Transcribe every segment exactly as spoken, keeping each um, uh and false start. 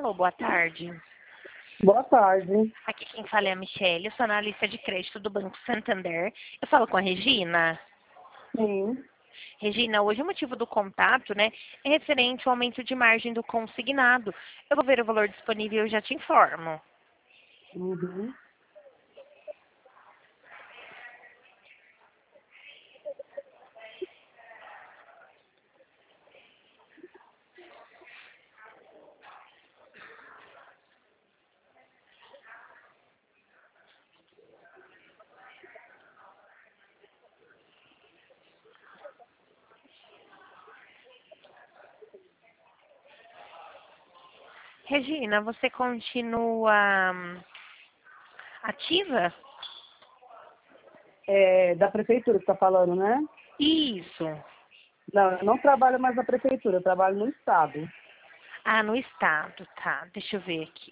Alô, boa tarde. Boa tarde. Aqui quem fala é a Michelle, eu sou analista de crédito do Banco Santander. Eu falo com a Regina. Sim. Regina, hoje o motivo do contato, né, é referente ao aumento de margem do consignado. Eu vou ver o valor disponível e eu já te informo. Uhum. Regina, você continua hum, ativa? É, da prefeitura que está falando, né? Isso. Não, eu não trabalho mais na prefeitura, eu trabalho no estado. Ah, no estado, tá. Deixa eu ver aqui.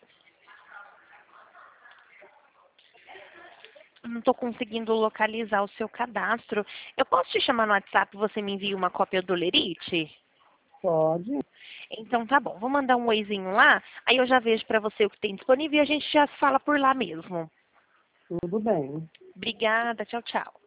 Eu não estou conseguindo localizar o seu cadastro. Eu posso te chamar no WhatsApp e você me envia uma cópia do Lerite? Pode? Então tá bom, vou mandar um oizinho lá, aí eu já vejo pra você o que tem disponível e a gente já fala por lá mesmo. Tudo bem. Obrigada, tchau, tchau.